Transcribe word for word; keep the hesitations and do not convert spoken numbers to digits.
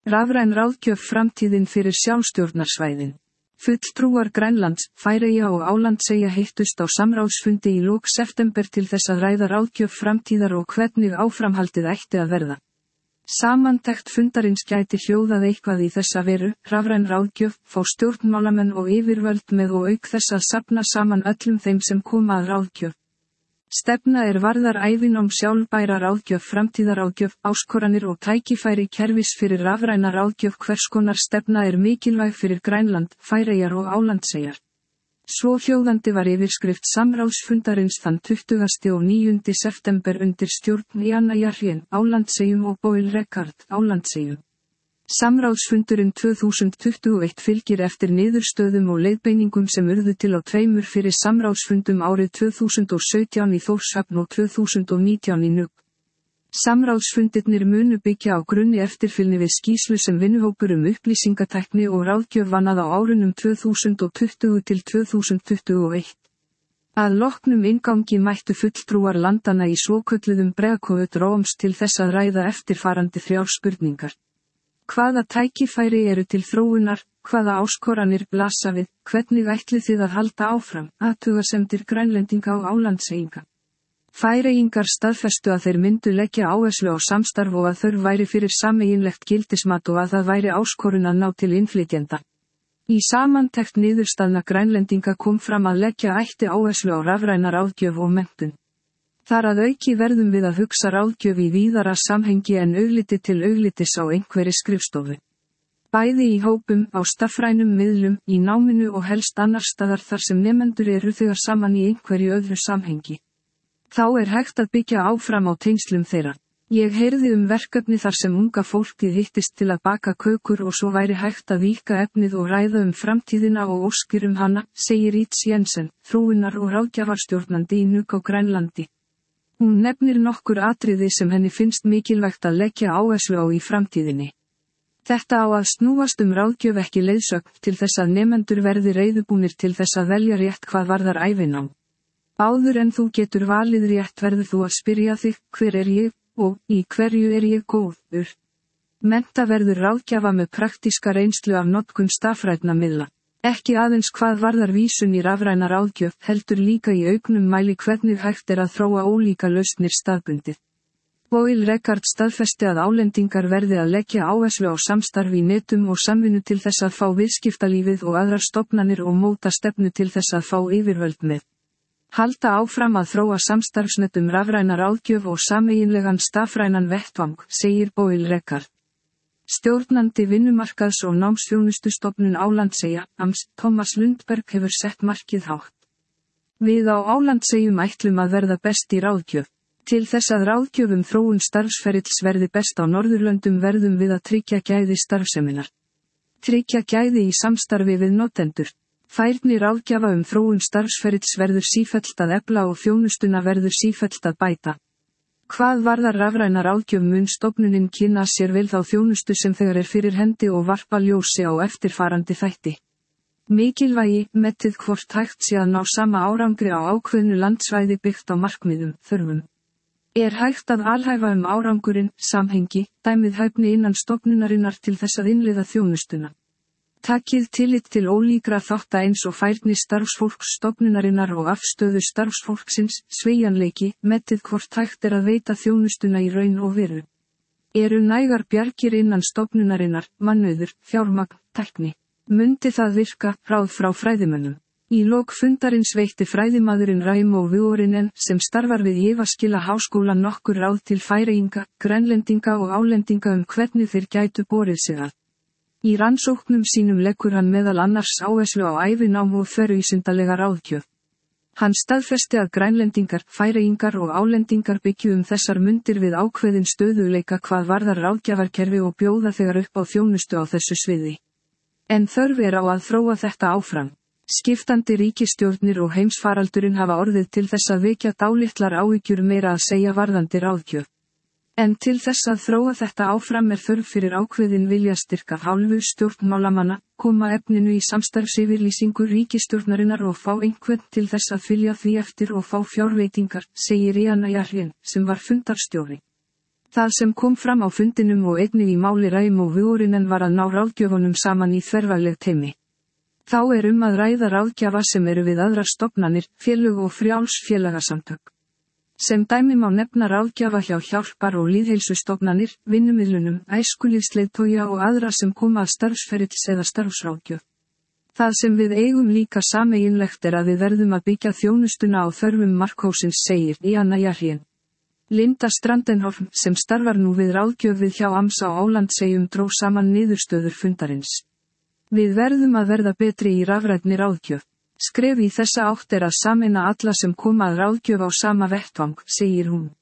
Rafræn ráðgjöf framtíðin fyrir sjálfstjórnarsvæðin. Fulltrúar Grænlands, Færeyja og Álandseyja hittust á samráðsfundi í lok september til þess að ræða ráðgjöf framtíðar og hvernig áframhaldið ætti að verða. Samantekt fundarins gæti hljóðað eitthvað í þessa veru, rafræn ráðgjöf, fá stjórnmálamenn og yfirvöld með og auk þess að safna saman öllum þeim sem koma að ráðgjöf. Stefna er varðar ævinám sjálfbæra ráðgjöf framtíðaráðgjöf, áskoranir og tækifæri kerfis fyrir rafræna ráðgjöf. Hvers konar stefna er mikilvæg fyrir Grænland, Færeyjar og Álandseyjar. Svohljóðandi var yfirskrift samráðsfundarins þann tuttugasta og níunda september undir stjórn Íana Jarlén, Álandseyjum og Boyle Reckard, Álandseyjum. Samráðsfundurinn tvö þúsund tuttugu og eitt fylgir eftir niðurstöðum og leiðbeiningum sem urðu til á tveimur fyrir samráðsfundum árið tvö þúsund og sautján í Þórshöfn og tvö þúsund og nítján í Nuuk. Samráðsfundirnir munu byggja á grunni eftirfylgni við skýrslu sem vinnuhópur um upplýsingatækni og ráðgjöf vann að á árunum tvö þúsund og tuttugu til tvö þúsund tuttugu og eitt. Að loknum inngangi mættu fulltrúar landanna í svokölluðum bregðkóðut róms til þess að ræða eftirfarandi þrjár spurningar. Hvaða tækifæri eru til þróunar, hvaða áskoranir blasa við, hvernig ætlið þið að halda áfram, athugasemdir Grænlendinga og Álandseyinga. Færeyingar staðfestu að þeir myndu leggja áherslu á samstarf og að þörf væri fyrir sameiginlegt gildismat og að það væri áskorun að ná til innflytjenda. Í samantekt niðurstaðna Grænlendinga kom fram að leggja ætti áherslu á rafræna ráðgjöf og menntun. Þar að auki verðum við að hugsa ráðgjöf í víðara samhengi en augliti til auglitis á einhverri skrifstofu. Bæði í hópum, á stafrænum miðlum, í náminu og helst annar staðar þar sem nemendur eru þegar saman í einhverju öðru samhengi. Þá er hægt að byggja áfram á tengslum þeirra. Ég heyrði um verkefni þar sem unga fólkið hittist til að baka kökur og svo væri hægt að víkka efnið og ræða um framtíðina og óskir um hana, segir Ritz Jensen, þróunar- og ráðgjafarstjórnandi í Nuuk á Grænlandi. Hún nefnir nokkur atriði sem henni finnst mikilvægt að leggja áherslu á í framtíðinni. Þetta á að snúast um ráðgjöf ekki leiðsögn til þess að nemendur verði reiðubúnir til þess að velja rétt hvað varðar ævinám. Áður en þú getur valið rétt verður þú að spyrja þig, hver er ég, og í hverju er ég góður. Mennta verður ráðgjafa með praktíska reynslu af notkun stafrænna miðla. Ekki aðeins hvað varðar vísun í rafræna ráðgjöf, heldur líka í auknum mæli hvernig hægt er að þróa ólíka lausnir staðbundið. Boyle Reckard staðfesti að álendingar verði að leggja áherslu á samstarf í netum og samvinnu til þess að fá viðskiptalífið og aðrar stofnanir og móta stefnu til þess að fá yfirvöld með. Halda áfram að þróa samstarfsnet um rafræna ráðgjöf og sameiginlegan stafrænan vettvang, segir Boyle Reckard. Stjórnandi vinnumarkaðs- og námsþjónustustofnun Álandseyja, A M S, Thomas Lundberg hefur sett markið hátt. Við á Álandseyjum ætlum að verða best í ráðgjöf. Til þess að ráðgjöf um þróun starfsferils verði best á Norðurlöndum verðum við að tryggja gæði starfseminar. Tryggja gæði í samstarfi við notendur. Færni ráðgjafa um þróun starfsferils verður sífellt að efla og þjónustuna verður sífellt að bæta. Hvað varðar rafræna ráðgjöf mun stofnunin kynna sér vel þá þjónustu sem þegar er fyrir hendi og varpa ljósi á eftirfarandi þætti. Mikilvægi, metið hvort hægt sé að ná sama árangri á ákveðnu landsvæði byggt á markmiðum, þörfum. Er hægt að alhæfa um árangurinn, samhengi, dæmið hæfni innan stofnunarinnar til þess að innleiða þjónustuna. Takið tillit til ólíkra þátta eins og færni starfsfólks stofnunarinnar og afstöðu starfsfólksins, sveigjanleiki, metið hvort hægt er að veita þjónustuna í raun og veru. Eru nægar bjargir innan stofnunarinnar, mannauður, fjármagn, tækni. Mundi það virka, ráð frá fræðimönnum. Í lok fundarins veitti fræðimaðurinn Raimo Vuorinen sem starfar við Jævaskila háskóla nokkur ráð til Færeyinga, Grænlendinga og Álendinga um hvernig þeir gætu borið sig að. Í rannsóknum sínum leggur hann meðal annars áherslu á ævinám og þvervísindalega ráðgjöf. Hann staðfesti að Grænlendingar, Færeyingar og Álendingar byggju um þessar mundir við ákveðin stöðugleika hvað varðar ráðgjafarkerfi og bjóða þegar upp á þjónustu á þessu sviði. En þörf er á að þróa þetta áfram. Skiptandi ríkisstjórnir og heimsfaraldurinn hafa orðið til þess að vekja dálitlar áhyggjur meira að segja varðandi ráðgjöf. En til þess að þróa þetta áfram er þörf fyrir ákveðin viljastyrk af hálfu stjórnmálamanna, koma efninu í samstarfsyfirlýsingu ríkisstjórnarinnar og fá einhvern til þess að fylgja því eftir og fá fjárveitingar, segir Íana Jarlén, sem var fundarstjóri. Það sem kom fram á fundinum og einnig í máli Raimo Vuorinen var að ná ráðgjöfunum saman í þverfagleg teymi. Þá er um að ræða ráðgjafa sem eru við aðrar stofnanir, félög og frjáls félagasamtök. Sem dæmi má nefna ráðgjafa hjá hjálpar- og lýðheilsustofnanir, vinnumiðlunum, æskulýðsleiðtoga og aðra sem koma að starfsferils eða starfsráðgjöf. Það sem við eigum líka sameiginlegt er að við verðum að byggja þjónustuna á þörfum markhósins, segir Iana Jarhien. Linda Strandenholm, sem starfar nú við ráðgjöf við hjá A M S á Álandseyjum, dró saman niðurstöður fundarins. Við verðum að verða betri í rafrænni ráðgjöf. Skref í þessa átt er að sameina alla sem koma að ráðgjöf á sama vettvang, segir hún.